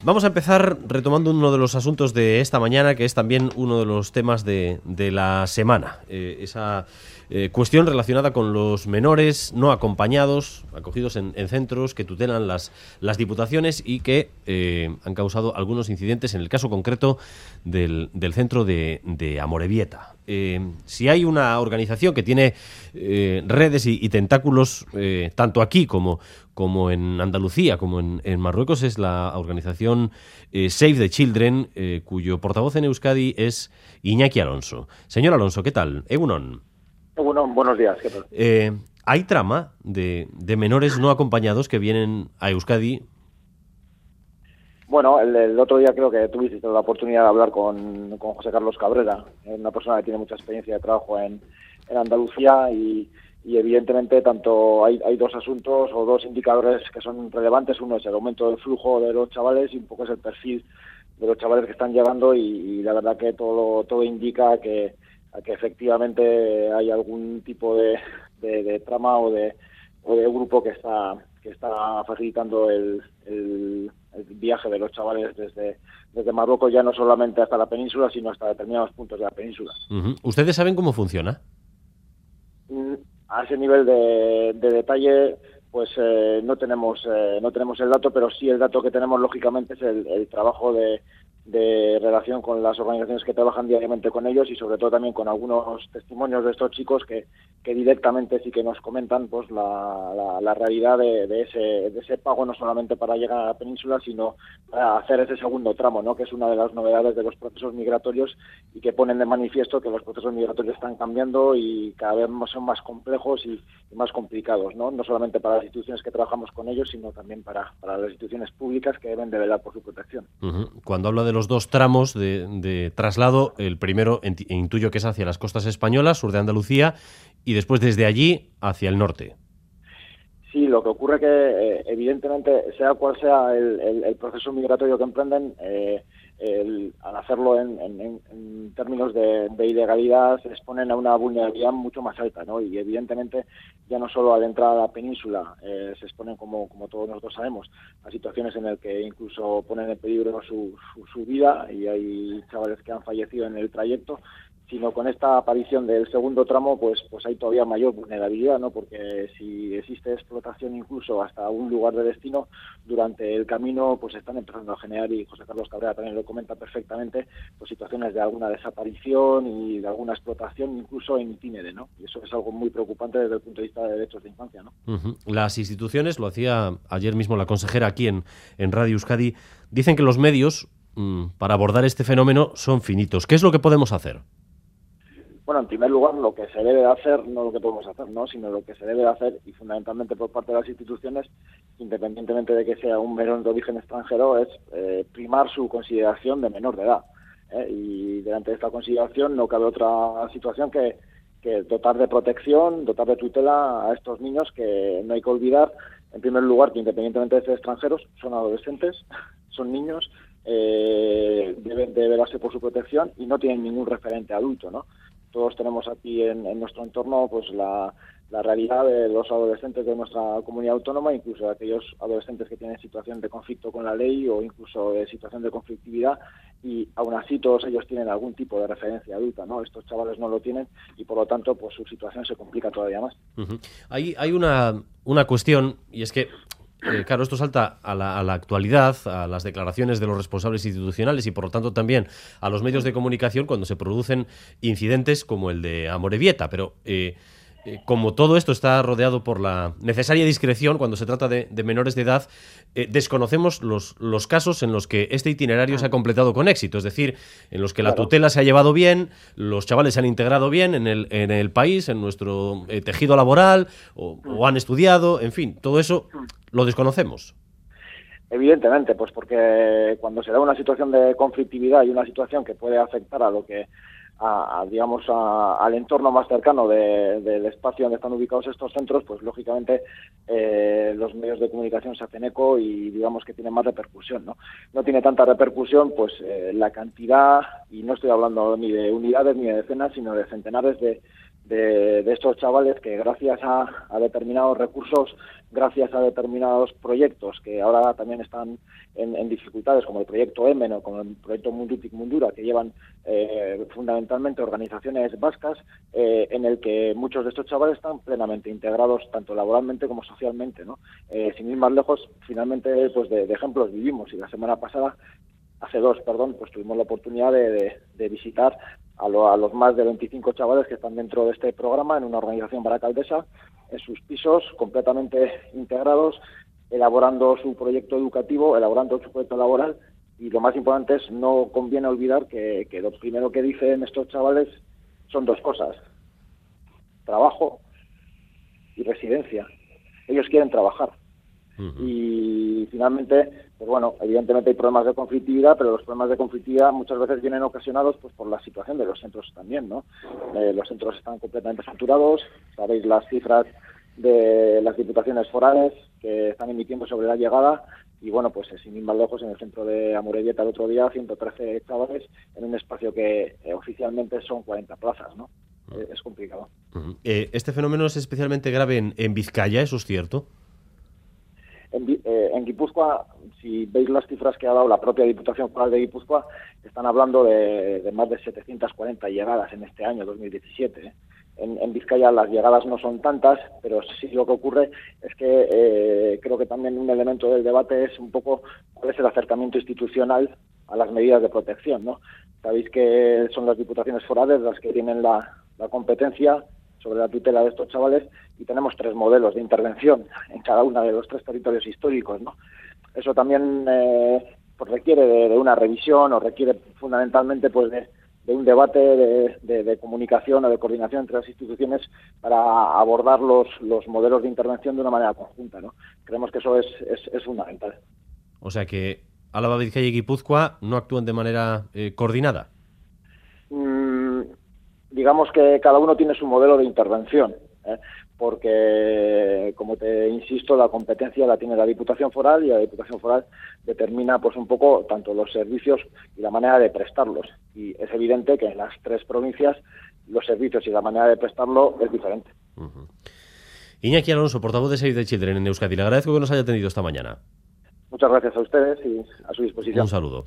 Vamos a empezar retomando uno de los asuntos de esta mañana, que es también uno de los temas de la semana. Esa cuestión relacionada con los menores no acompañados, acogidos en centros que tutelan las diputaciones y que han causado algunos incidentes, en el caso concreto del centro de Amorebieta. Si hay una organización que tiene redes y tentáculos tanto aquí como en Andalucía, como en Marruecos, es la organización Save the Children, cuyo portavoz en Euskadi es Iñaki Alonso. Señor Alonso, ¿qué tal? Egunon. Egunon, buenos días, ¿qué tal? ¿Hay trama de menores no acompañados que vienen a Euskadi? Bueno, el otro día creo que tuviste la oportunidad de hablar con José Carlos Cabrera, una persona que tiene mucha experiencia de trabajo en Andalucía y evidentemente tanto hay dos asuntos o dos indicadores que son relevantes. Uno es el aumento del flujo de los chavales y un poco es el perfil de los chavales que están llegando y la verdad que todo indica que efectivamente hay algún tipo de trama o de grupo que está facilitando el viaje de los chavales desde Marruecos, ya no solamente hasta la península, sino hasta determinados puntos de la península. Uh-huh. ¿Ustedes saben cómo funciona? A ese nivel de detalle, pues no tenemos el dato, pero sí el dato que tenemos, lógicamente, es el trabajo de relación con las organizaciones que trabajan diariamente con ellos y sobre todo también con algunos testimonios de estos chicos que directamente sí que nos comentan pues la realidad de ese pago, no solamente para llegar a la península, sino para hacer ese segundo tramo, ¿no? Que es una de las novedades de los procesos migratorios y que ponen de manifiesto que los procesos migratorios están cambiando y cada vez son más complejos y más complicados, ¿no? No solamente para las instituciones que trabajamos con ellos, sino también para las instituciones públicas que deben de velar por su protección. Uh-huh. Cuando habla de los dos tramos de traslado, el primero intuyo que es hacia las costas españolas, sur de Andalucía, y después desde allí hacia el norte. Sí, lo que ocurre que evidentemente, sea cual sea el proceso migratorio que emprenden, al hacerlo en términos de ilegalidad se exponen a una vulnerabilidad mucho más alta, ¿no? Y evidentemente ya no solo al entrar a la península se exponen, como todos nosotros sabemos, a situaciones en las que incluso ponen en peligro su vida y hay chavales que han fallecido en el trayecto, sino con esta aparición del segundo tramo, pues hay todavía mayor vulnerabilidad, ¿no? Porque si existe explotación incluso hasta un lugar de destino, durante el camino pues están empezando a generar, y José Carlos Cabrera también lo comenta perfectamente, pues situaciones de alguna desaparición y de alguna explotación incluso en itinere, ¿no? Y eso es algo muy preocupante desde el punto de vista de derechos de infancia, ¿no? Uh-huh. Las instituciones, lo hacía ayer mismo la consejera aquí en Radio Euskadi, dicen que los medios para abordar este fenómeno son finitos. ¿Qué es lo que podemos hacer? Bueno, en primer lugar, lo que se debe de hacer, no lo que podemos hacer, ¿no? Sino lo que se debe de hacer, y fundamentalmente por parte de las instituciones, independientemente de que sea un menor de origen extranjero, es primar su consideración de menor de edad. Y delante de esta consideración no cabe otra situación que dotar de protección, dotar de tutela a estos niños, que no hay que olvidar, en primer lugar, que independientemente de ser extranjeros, son adolescentes, son niños, deben de velarse por su protección y no tienen ningún referente adulto, ¿no? Todos tenemos aquí en nuestro entorno pues la realidad de los adolescentes de nuestra comunidad autónoma, incluso de aquellos adolescentes que tienen situación de conflicto con la ley o incluso de situación de conflictividad, y aún así todos ellos tienen algún tipo de referencia adulta, ¿no? Estos chavales no lo tienen y por lo tanto pues su situación se complica todavía más. Uh-huh. Hay una cuestión, y es que claro, esto salta a la actualidad, a las declaraciones de los responsables institucionales y por lo tanto también a los medios de comunicación cuando se producen incidentes como el de Amorebieta, pero como todo esto está rodeado por la necesaria discreción cuando se trata de menores de edad, desconocemos los casos en los que este itinerario se ha completado con éxito, es decir, en los que la tutela se ha llevado bien, los chavales se han integrado bien en el país, en nuestro tejido laboral, o han estudiado, en fin, todo eso lo desconocemos. Evidentemente, pues porque cuando se da una situación de conflictividad y una situación que puede afectar a lo que digamos al entorno más cercano del espacio donde están ubicados estos centros, pues lógicamente los medios de comunicación se hacen eco y digamos que tienen más repercusión, ¿no? No tiene tanta repercusión pues la cantidad, y no estoy hablando ni de unidades ni de decenas, sino de centenares de de estos chavales que gracias a determinados recursos, gracias a determinados proyectos que ahora también están en dificultades, como el proyecto EMEN o como el proyecto Mundutik Mundura, que llevan fundamentalmente organizaciones vascas, en el que muchos de estos chavales están plenamente integrados tanto laboralmente como socialmente, ¿no? Sin ir más lejos, finalmente pues de ejemplos vivimos, y la semana pasada, pues tuvimos la oportunidad de visitar a los más de 25 chavales que están dentro de este programa en una organización baracaldesa, en sus pisos, completamente integrados, elaborando su proyecto educativo, elaborando su proyecto laboral, y lo más importante es, no conviene olvidar que lo primero que dicen estos chavales son dos cosas: trabajo y residencia. Ellos quieren trabajar. Y finalmente, pues bueno, evidentemente hay problemas de conflictividad, pero los problemas de conflictividad muchas veces vienen ocasionados pues por la situación de los centros también, ¿no? Los centros están completamente saturados, sabéis las cifras de las diputaciones forales que están emitiendo sobre la llegada, y bueno, pues sin ir más lejos, en el centro de Amorebieta el otro día, 113 chavales en un espacio que oficialmente son 40 plazas, ¿no? Es complicado. Este fenómeno es especialmente grave en Vizcaya, ¿eso es cierto? En Guipúzcoa, si veis las cifras que ha dado la propia Diputación Foral de Guipúzcoa, están hablando de más de 740 llegadas en este año 2017. En Vizcaya las llegadas no son tantas, pero sí lo que ocurre es que creo que también un elemento del debate es un poco cuál es el acercamiento institucional a las medidas de protección, ¿no? Sabéis que son las diputaciones forales las que tienen la competencia sobre la tutela de estos chavales, y tenemos 3 modelos de intervención en cada uno de los 3 territorios históricos, ¿no? Eso también pues requiere de una revisión, o requiere fundamentalmente pues de un debate de comunicación o de coordinación entre las instituciones para abordar los modelos de intervención de una manera conjunta, ¿no? Creemos que eso es fundamental. O sea que Álava, Vizcaya y Guipúzcoa no actúan de manera coordinada. Digamos que cada uno tiene su modelo de intervención, porque, como te insisto, la competencia la tiene la Diputación Foral, y la Diputación Foral determina pues un poco tanto los servicios y la manera de prestarlos. Y es evidente que en las 3 provincias los servicios y la manera de prestarlo es diferente. Iñaki Alonso, portavoz de Save the Children en Euskadi, le agradezco que nos haya atendido esta mañana. Muchas gracias a ustedes y a su disposición. Un saludo.